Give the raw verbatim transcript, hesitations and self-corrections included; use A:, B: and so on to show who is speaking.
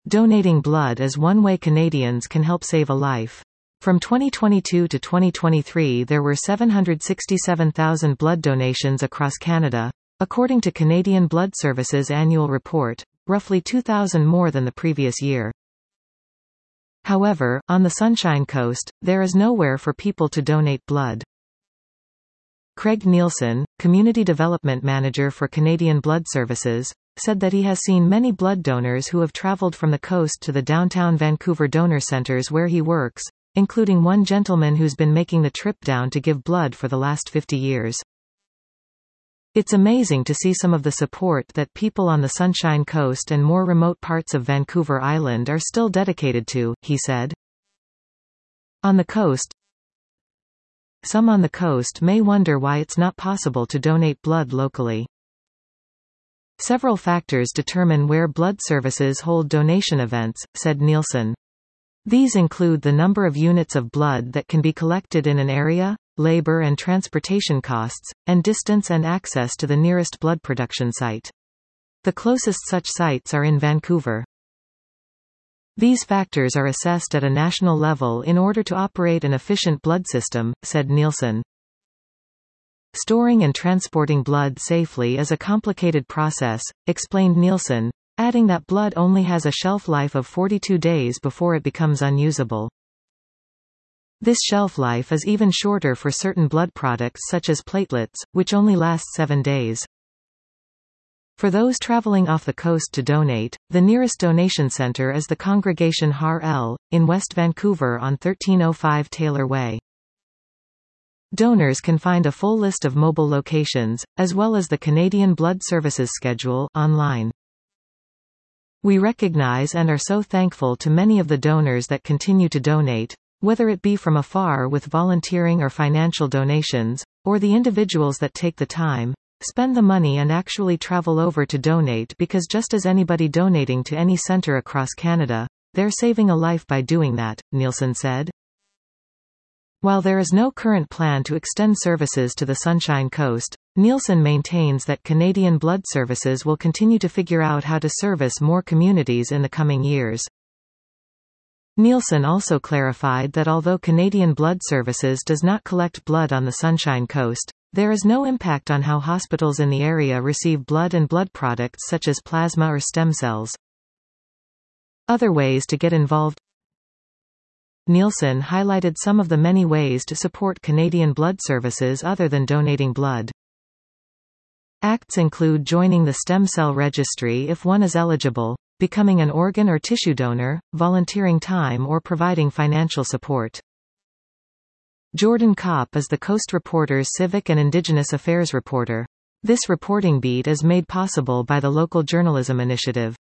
A: Donating blood is one way Canadians can help save a life. From twenty twenty-two to twenty twenty-three there were seven hundred sixty-seven thousand blood donations across Canada, according to Canadian Blood Services annual report, roughly two thousand more than the previous year. However, on the Sunshine Coast, there is nowhere for people to donate blood. Craig Nielsen, Community Development Manager for Canadian Blood Services, said that he has seen many blood donors who have travelled from the coast to the downtown Vancouver donor centres where he works, including one gentleman who's been making the trip down to give blood for the last fifty years. It's amazing to see some of the support that people on the Sunshine Coast and more remote parts of Vancouver Island are still dedicated to, he said. On the coast, Some on the coast may wonder why it's not possible to donate blood locally. Several factors determine where blood services hold donation events, said Nielsen. These include the number of units of blood that can be collected in an area, labor and transportation costs, and distance and access to the nearest blood production site. The closest such sites are in Vancouver. These factors are assessed at a national level in order to operate an efficient blood system, said Nielsen. Storing and transporting blood safely is a complicated process, explained Nielsen, adding that blood only has a shelf life of forty-two days before it becomes unusable. This shelf life is even shorter for certain blood products such as platelets, which only last seven days. For those traveling off the coast to donate, the nearest donation centre is the Congregation Har El, in West Vancouver on thirteen oh five Taylor Way. Donors can find a full list of mobile locations, as well as the Canadian Blood Services schedule, online. We recognize and are so thankful to many of the donors that continue to donate, whether it be from afar with volunteering or financial donations, or the individuals that take the time, spend the money and actually travel over to donate, because just as anybody donating to any centre across Canada, they're saving a life by doing that, Nielsen said. While there is no current plan to extend services to the Sunshine Coast, Nielsen maintains that Canadian Blood Services will continue to figure out how to service more communities in the coming years. Nielsen also clarified that although Canadian Blood Services does not collect blood on the Sunshine Coast, there is no impact on how hospitals in the area receive blood and blood products such as plasma or stem cells. Other ways to get involved. Nielsen highlighted some of the many ways to support Canadian Blood Services other than donating blood. Acts include joining the Stem Cell Registry if one is eligible, becoming an organ or tissue donor, volunteering time or providing financial support. Jordan Kopp is the Coast Reporter's Civic and Indigenous Affairs reporter. This reporting beat is made possible by the Local Journalism Initiative.